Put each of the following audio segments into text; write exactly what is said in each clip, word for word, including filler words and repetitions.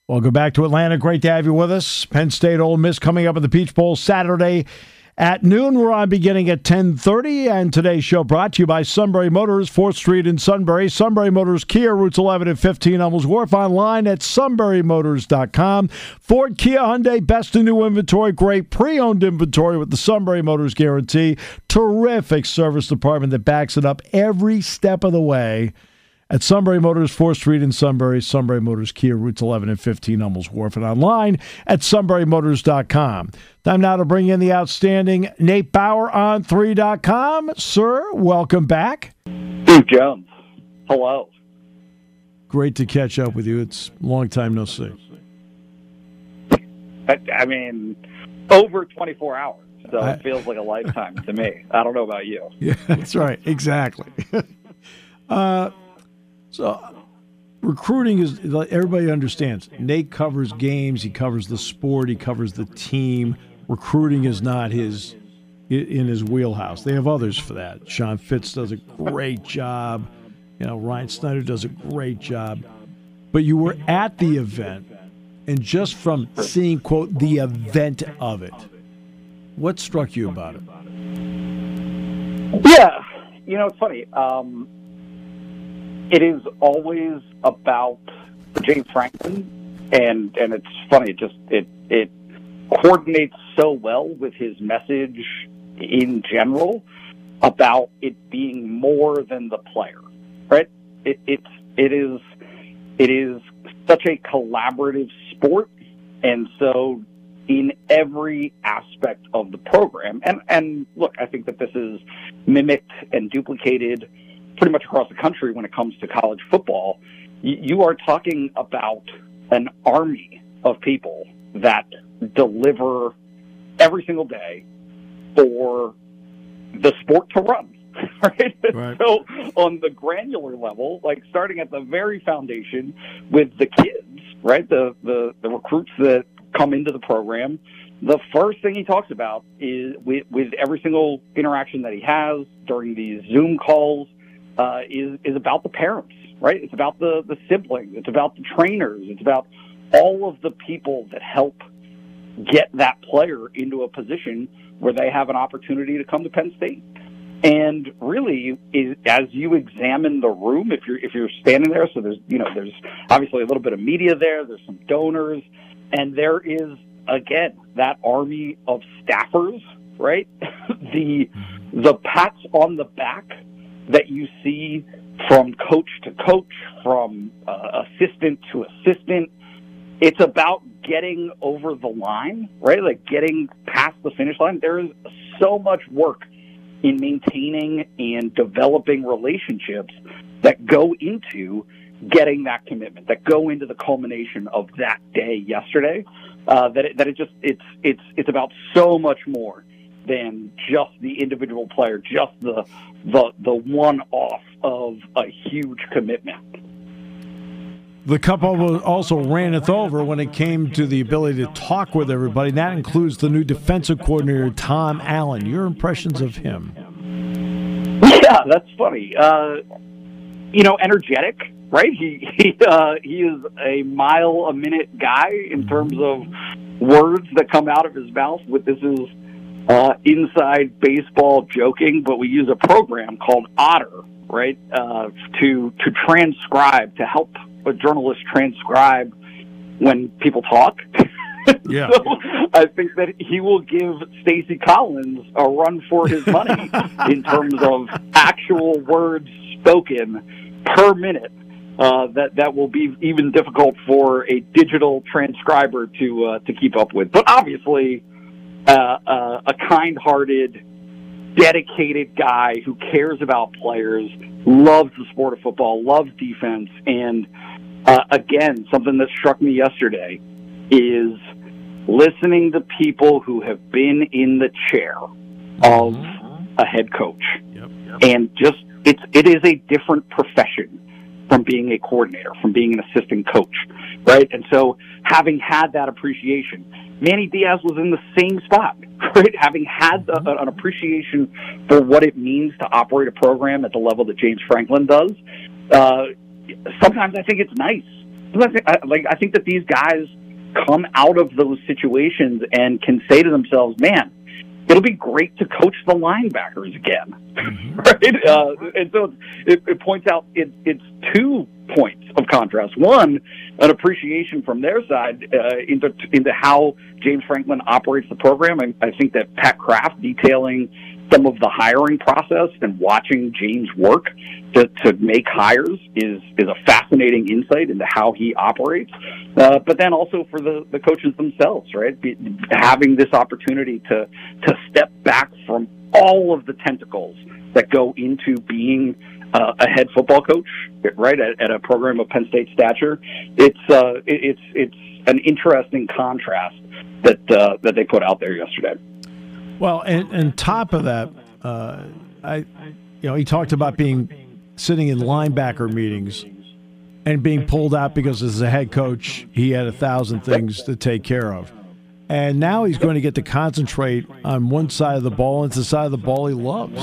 Welcome back to Atlanta. Great to have you with us. Penn State Ole Miss coming up at the Peach Bowl Saturday at noon. We're on beginning at ten thirty, and today's show brought to you by Sunbury Motors, fourth Street in Sunbury. Sunbury Motors Kia, routes eleven and fifteen, Hummels Wharf, online at sunbury motors dot com. Ford, Kia, Hyundai, best in new inventory, great pre-owned inventory with the Sunbury Motors guarantee. Terrific service department that backs it up every step of the way. At Sunbury Motors, fourth Street in Sunbury, Sunbury Motors Kia, routes eleven and fifteen, Hummels Wharf, and online at sunbury motors dot com. Time now to bring in the outstanding Nate Bauer on three dot com. Sir, welcome back. Steve Jones, hello. Great to catch up with you. It's a long time no see. I, I mean, over twenty-four hours, so I, it feels like a lifetime to me. I don't know about you. Yeah, that's right. Exactly. uh So, recruiting is, everybody understands. Nate covers games, he covers the sport, he covers the team. Recruiting is not his in his wheelhouse. They have others for that. Sean Fitz does a great job. You know, Ryan Snyder does a great job. But you were at the event, and just from seeing, quote, the event of it, what struck you about it? Yeah, you know, it's funny. Um, It is always about James Franklin, and and it's funny. It just it it coordinates so well with his message in general about it being more than the player, right? It it's it is it is such a collaborative sport, and so in every aspect of the program, and and look, I think that this is mimicked and duplicated pretty much across the country when it comes to college football. You are talking about an army of people that deliver every single day for the sport to run, right? Right. So on the granular level, like starting at the very foundation with the kids, right? The, the, the recruits that come into the program, the first thing he talks about is with, with every single interaction that he has during these Zoom calls, Uh, is is about the parents, right? It's about the, the siblings. It's about the trainers. It's about all of the people that help get that player into a position where they have an opportunity to come to Penn State. And really, is, as you examine the room, if you're if you're standing there, so there's you know there's obviously a little bit of media there. There's some donors, and there is again that army of staffers, right? the the pats on the back that you see from coach to coach, from uh, assistant to assistant. It's about getting over the line, right? Like getting past the finish line. There is so much work in maintaining and developing relationships that go into getting that commitment, that go into the culmination of that day yesterday, uh, that it, that it just, it's, it's, it's about so much more than just the individual player, just the the the one-off of a huge commitment. The couple also raneth over when it came to the ability to talk with everybody. That includes the new defensive coordinator, Tom Allen. Your impressions of him? Yeah, that's funny. Uh, you know, energetic, right? He he uh, he is a mile a minute guy in terms of words that come out of his mouth. With this is Uh, inside baseball joking, but we use a program called Otter, right, uh, to to transcribe, to help a journalist transcribe when people talk. Yeah. So I think that he will give Stacey Collins a run for his money in terms of actual words spoken per minute. Uh, that that will be even difficult for a digital transcriber to uh, to keep up with. But obviously, Uh, uh, a kind-hearted, dedicated guy who cares about players, loves the sport of football, loves defense, and uh, again, something that struck me yesterday is listening to people who have been in the chair of a head coach, yep, yep. and just it's it is a different profession from being a coordinator, from being an assistant coach, right? And so, having had that appreciation. Manny Diaz was in the same spot, right? Having had a, an appreciation for what it means to operate a program at the level that James Franklin does. Uh, sometimes I think it's nice like I think that these guys come out of those situations and can say to themselves, "Man, it'll be great to coach the linebackers again," mm-hmm. right? Uh, and so it, it points out it, it's two points of contrast. One, an appreciation from their side uh, into into how James Franklin operates the program. I, I think that Pat Kraft detailing some of the hiring process and watching James work to, to make hires is is a fascinating insight into how he operates. Uh, but then also for the, the coaches themselves, right? Be, having this opportunity to to step back from all of the tentacles that go into being uh, a head football coach, right, at, at a program of Penn State stature. It's uh, it, it's it's an interesting contrast that uh, that they put out there yesterday. Well, and, and top of that, uh, I, you know, he talked about being sitting in linebacker meetings and being pulled out because as a head coach, he had a thousand things to take care of. And now he's going to get to concentrate on one side of the ball, and it's the side of the ball he loves.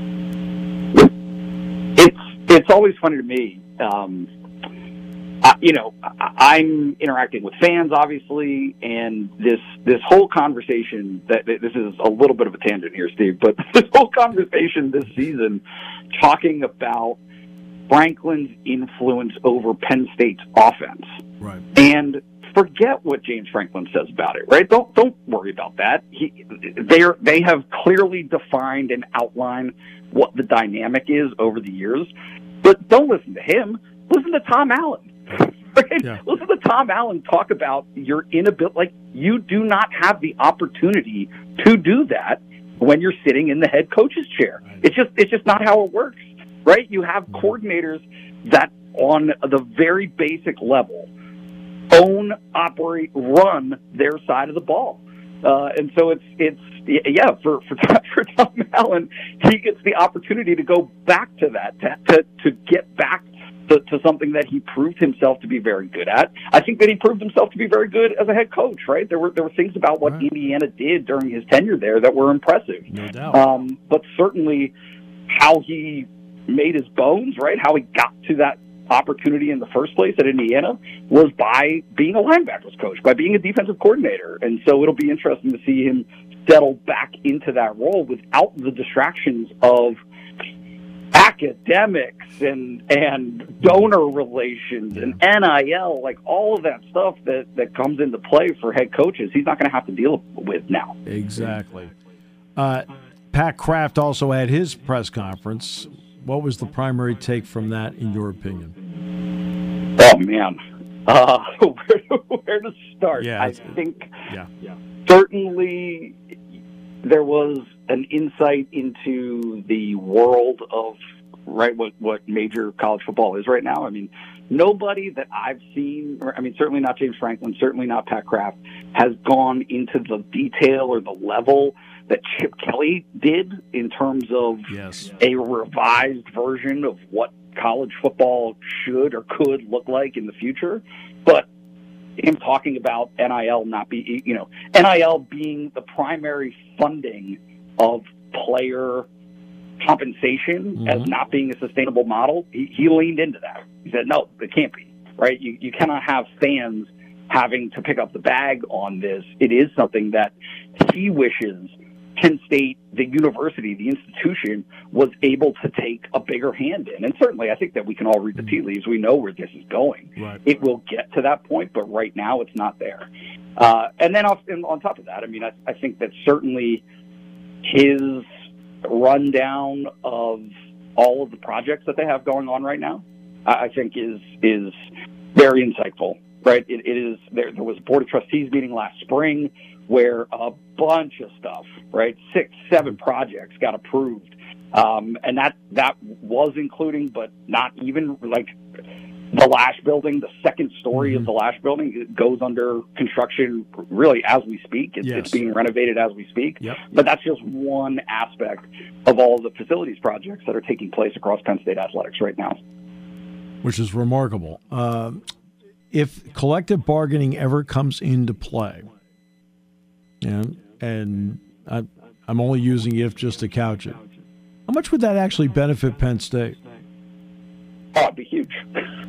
It's it's always funny to me. Um, I, you know, I, I'm interacting with fans, obviously, and this this whole conversation, that this is a little bit of a tangent here, Steve, but this whole conversation this season talking about Franklin's influence over Penn State's offense. Right. And forget what James Franklin says about it, right? Don't don't worry about that. He, they're, they have clearly defined and outlined what the dynamic is over the years, but don't listen to him. Listen to Tom Allen. Right? Yeah. Listen to Tom Allen talk about your inability. Like, you do not have the opportunity to do that when you're sitting in the head coach's chair. It's just it's just not how it works, right? You have coordinators that, on the very basic level, own, operate, run their side of the ball, uh, and so it's it's yeah for for for Tom Allen, he gets the opportunity to go back to that to to, to get back. To, to something that he proved himself to be very good at. I think that he proved himself to be very good as a head coach, right? There were there were things about what right. Indiana did during his tenure there that were impressive. No doubt. Um, but certainly how he made his bones, right? How he got to that opportunity in the first place at Indiana was by being a linebackers coach, by being a defensive coordinator. And so it'll be interesting to see him settle back into that role without the distractions of academics and and donor relations and N I L, like all of that stuff that, that comes into play for head coaches. He's not going to have to deal with now. Exactly. Uh, Pat Kraft also had his press conference. What was the primary take from that, in your opinion? Oh, man. Uh, where, where to start? Yeah, I think yeah. Yeah. certainly there was an insight into the world of, right, what, what major college football is right now. I mean, nobody that I've seen, or I mean, certainly not James Franklin, certainly not Pat Kraft, has gone into the detail or the level that Chip Kelly did in terms of yes. a revised version of what college football should or could look like in the future. But him talking about N I L not be, you know, N I L being the primary funding of player compensation mm-hmm. as not being a sustainable model, he, he leaned into that. He said, no, it can't be, right? You, you cannot have fans having to pick up the bag on this. It is something that he wishes Penn State, the university, the institution, was able to take a bigger hand in. And certainly I think that we can all read the tea leaves. We know where this is going. Right. It will get to that point, but right now it's not there. Uh, and then off, and on top of that, I mean, I, I think that certainly his rundown of all of the projects that they have going on right now, I, I think is is very insightful, right? It, it is, there, there was a Board of Trustees meeting last spring where a bunch of stuff, right, six, seven projects got approved. Um, and that, that was including, but not even, like, the Lash building, the second story mm-hmm. of the Lash building, it goes under construction really as we speak. It's, yes. it's being renovated as we speak. Yep. But that's just one aspect of all of the facilities projects that are taking place across Penn State athletics right now. Which is remarkable. Uh, if collective bargaining ever comes into play, and, and I, I'm only using if just to couch it, how much would that actually benefit Penn State? Oh, it'd be huge. It'd be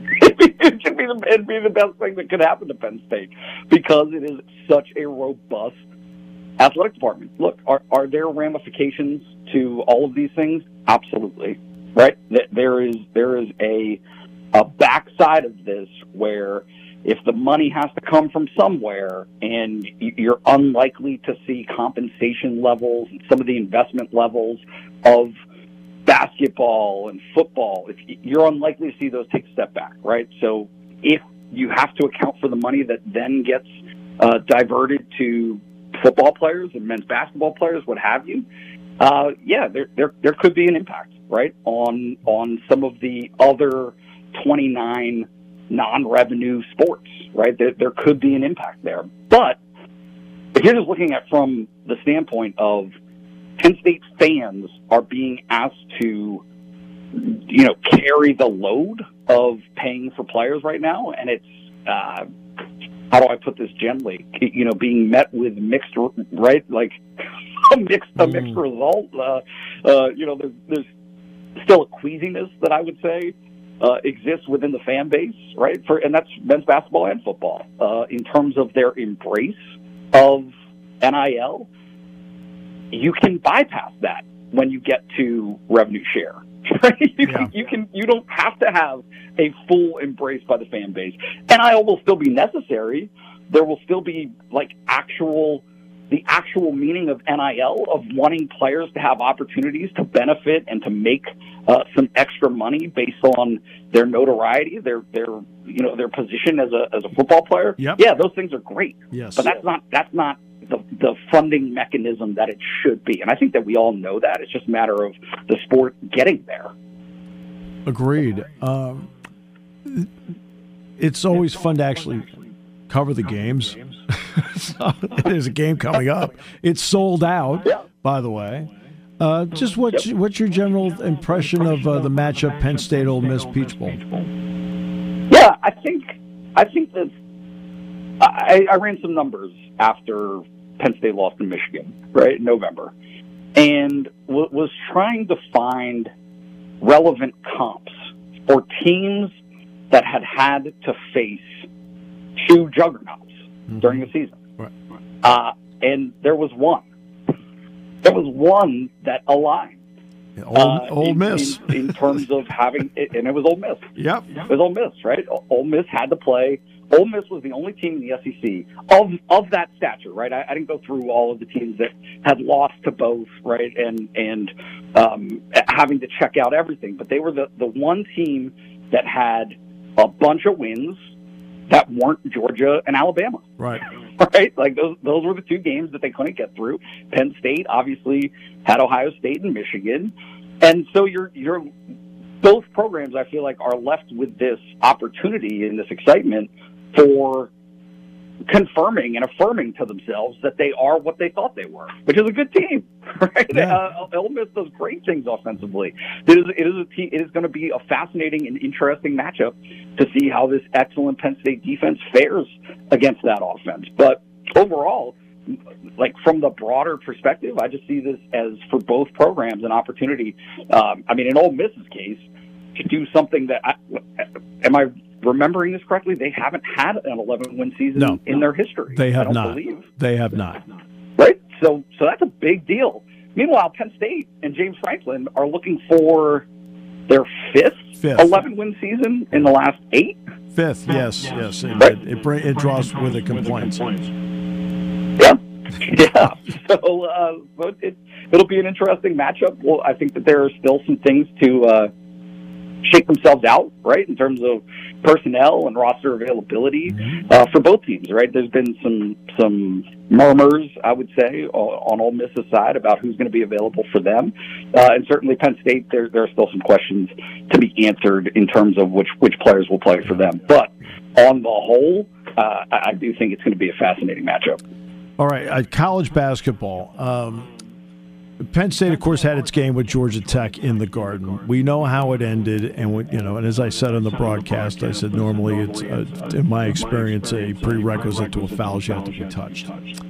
it should be the, it'd be the best thing that could happen to Penn State because it is such a robust athletic department. Look, are, are there ramifications to all of these things? Absolutely, right? There is there is a a backside of this where if the money has to come from somewhere and you're unlikely to see compensation levels and some of the investment levels of basketball and football, if you're unlikely to see those take a step back, right? So if you have to account for the money that then gets uh, diverted to football players and men's basketball players, what have you, uh, yeah, there, there there could be an impact, right, on on some of the other twenty-nine non-revenue sports, right? There, there could be an impact there. But if you're just looking at from the standpoint of Penn State fans are being asked to, you know, carry the load of paying for players right now, and it's, uh, how do I put this gently? You know, being met with mixed, right? Like a mixed, a mixed mm. result. Uh, uh, you know, there's, there's still a queasiness that I would say uh, exists within the fan base, right? For and that's men's basketball and football uh, in terms of their embrace of N I L. You can bypass that when you get to revenue share. Right? You, yeah. can, you can. You don't have to have a full embrace by the fan base. N I L will still be necessary. There will still be like actual, the actual meaning of N I L of wanting players to have opportunities to benefit and to make uh, some extra money based on their notoriety, their their you know their position as a as a football player. Yep. Yeah, those things are great. Yes, but that's not that's not. The, the funding mechanism that it should be. And I think that we all know that. It's just a matter of the sport getting there. Agreed. Um, it's always fun to actually cover the games. So, there's a game coming up. It's sold out, yeah. by the way. Uh, just what's, yep. what's your general impression of uh, the matchup Penn State Ole Miss Peach Bowl? Yeah, I think I think that I, I ran some numbers after Penn State lost in Michigan, right, in November, and w- was trying to find relevant comps for teams that had had to face two juggernauts mm-hmm. during the season. Right. Uh, and there was one. There was one that aligned. Yeah, Ole, uh, Ole in, Miss. In, in terms of having, and it was Ole Miss. Yep. It was Ole Miss, right? Ole Miss had to play. Ole Miss was the only team in the S E C of of that stature, right? I, I didn't go through all of the teams that had lost to both, right, and and um, having to check out everything. But they were the, the one team that had a bunch of wins that weren't Georgia and Alabama, right? Right, like those those were the two games that they couldn't get through. Penn State obviously had Ohio State and Michigan, and so you're you're. Both programs, I feel like, are left with this opportunity and this excitement for confirming and affirming to themselves that they are what they thought they were, which is a good team. Right? Yeah. Uh, Ole Miss does great things offensively. It is, it is a team, it is going to be a fascinating and interesting matchup to see how this excellent Penn State defense fares against that offense. But overall, like from the broader perspective, I just see this as for both programs an opportunity. Um, I mean, in Ole Miss's case, to do something that I, am I remembering this correctly? They haven't had an eleven win season no, in their history. They have I don't not. Believe. They have not. Right. So, so that's a big deal. Meanwhile, Penn State and James Franklin are looking for their fifth, fifth. eleven win season in the last eight. Fifth, yes, yes. It, right. it, it, it draws with it complaints. Yeah, yeah. So uh, it, it'll be an interesting matchup. Well, I think that there are still some things to uh, shake themselves out, right, in terms of personnel and roster availability mm-hmm. uh, for both teams, right? There's been some some murmurs, I would say, on Ole Miss's side about who's going to be available for them, uh, and certainly Penn State. There there are still some questions to be answered in terms of which which players will play for them. But on the whole, uh, I, I do think it's going to be a fascinating matchup. All right, uh, college basketball. Um, Penn State, of course, had its game with Georgia Tech in the Garden. We know how it ended, and we, you know, and as I said on the broadcast, I said normally it's, uh, in my experience, a prerequisite to a foul is you have to be touched.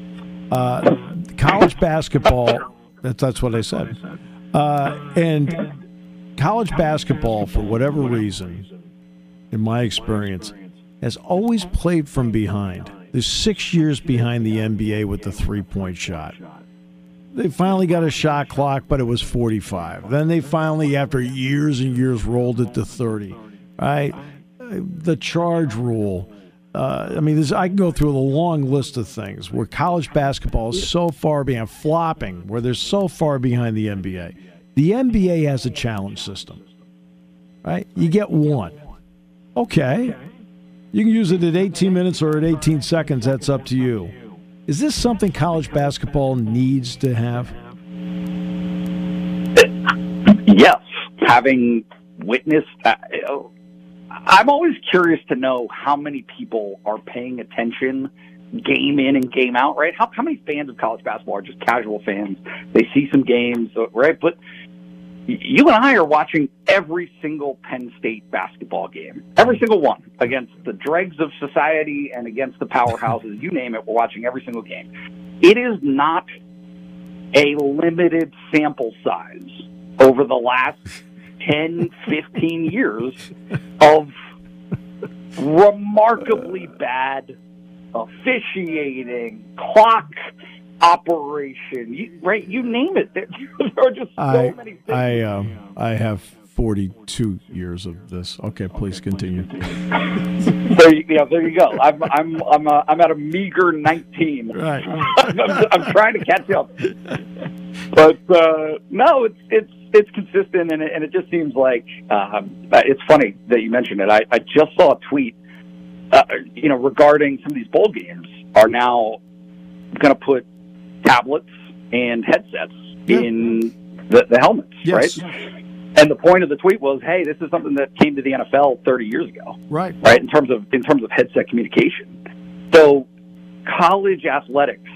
Uh, college basketball, that, that's what I said. Uh, and college basketball, for whatever reason, in my experience, has always played from behind. They're six years behind the N B A with the three-point shot. They finally got a shot clock, but it was forty-five. Then they finally, after years and years, rolled it to thirty. Right? The charge rule. Uh, I mean, this, I can go through a long list of things where college basketball is so far behind, flopping, where they're so far behind the N B A. The N B A has a challenge system. Right? You get one. Okay. You can use it at eighteen minutes or at eighteen seconds. That's up to you. Is this something college basketball needs to have? Yes. Having witnessed, uh, I'm always curious to know how many people are paying attention game in and game out, right? How, how many fans of college basketball are just casual fans? They see some games, right? But you and I are watching every single Penn State basketball game, every single one, against the dregs of society and against the powerhouses. You name it, we're watching every single game. It is not a limited sample size over the last ten, fifteen years of remarkably bad officiating, clock operation, you, right? You name it. There, there are just so I, many things. I, um, I have forty-two years of this. Okay, please continue. There you, yeah, there you go. I'm I'm I'm uh, I'm at a meager nineteen. Right. I'm, I'm trying to catch up. But uh, no, it's it's it's consistent, and it, and it just seems like um, it's funny that you mentioned it. I, I just saw a tweet, uh, you know, regarding some of these bowl games are now going to put tablets and headsets yeah. in the, the helmets, yes. right? And the point of the tweet was, hey, this is something that came to the N F L thirty years ago, right? Right, in terms of in terms of headset communication. So, college athletics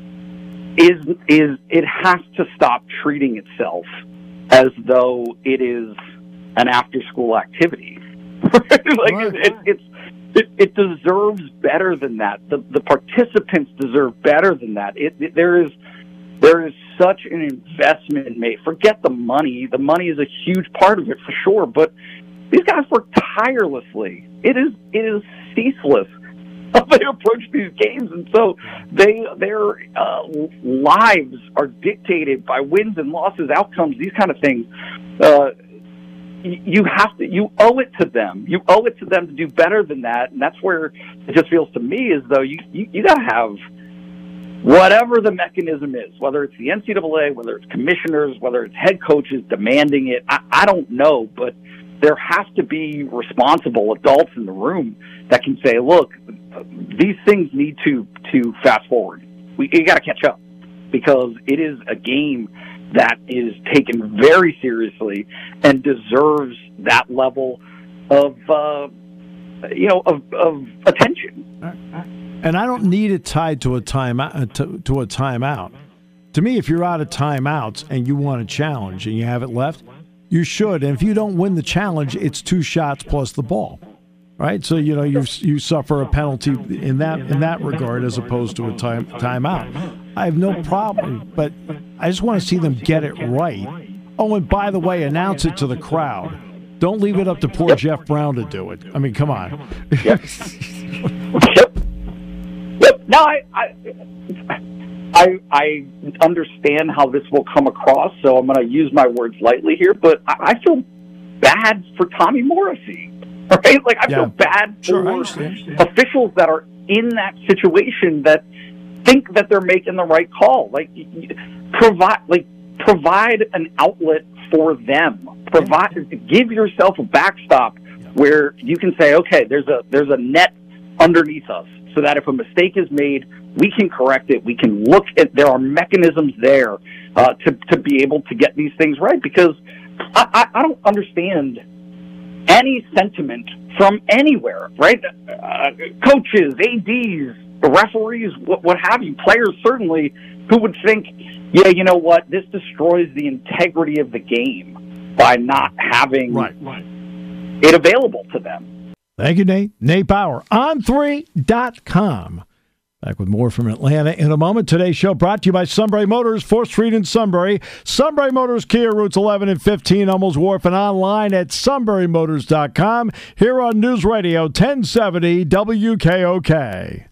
is is it has to stop treating itself as though it is an after-school activity. like right. it, it, it's it, it deserves better than that. The the participants deserve better than that. It, it there is. There is such an investment made. Forget the money. The money is a huge part of it for sure, but these guys work tirelessly. It is it is ceaseless how they approach these games, and so they their uh, lives are dictated by wins and losses, outcomes, these kind of things. Uh, you have to. You owe it to them. You owe it to them to do better than that, and that's where it just feels to me as though you you, you got to have. Whatever the mechanism is, whether it's the N C double A, whether it's commissioners, whether it's head coaches demanding it, I, I don't know, but there has to be responsible adults in the room that can say, look, these things need to, to fast forward. We you got to catch up because it is a game that is taken very seriously and deserves that level of, uh, you know, of, of attention. And I don't need it tied to a time to, to a timeout. To me, if you're out of timeouts and you want a challenge and you have it left, you should. And if you don't win the challenge, it's two shots plus the ball, right? So you know you you suffer a penalty in that in that regard as opposed to a time timeout. I have no problem, but I just want to see them get it right. Oh, and by the way, announce it to the crowd. Don't leave it up to poor Jeff Brown to do it. I mean, come on. Yep. Yep. No, I, I, I, I understand how this will come across, so I'm going to use my words lightly here. But I, I feel bad for Tommy Morrissey, right? Like I yeah. feel bad sure, for officials that are in that situation that think that they're making the right call. Like provide, like provide an outlet for them. Provide, give yourself a backstop where you can say, okay, there's a there's a net underneath us. So that if a mistake is made, we can correct it. We can look at, there are mechanisms there uh, to, to be able to get these things right. Because I, I, I don't understand any sentiment from anywhere, right? Uh, coaches, A Ds, referees, what, what have you, players certainly, who would think, yeah, you know what, this destroys the integrity of the game by not having right, right. it available to them. Thank you, Nate. Nate Bauer, on three dot com. Back with more from Atlanta in a moment. Today's show brought to you by Sunbury Motors, fourth Street in Sunbury. Sunbury Motors, Kia, routes eleven and fifteen, Hummels Wharf, and online at sunbury motors dot com. Here on News Radio ten seventy W K O K.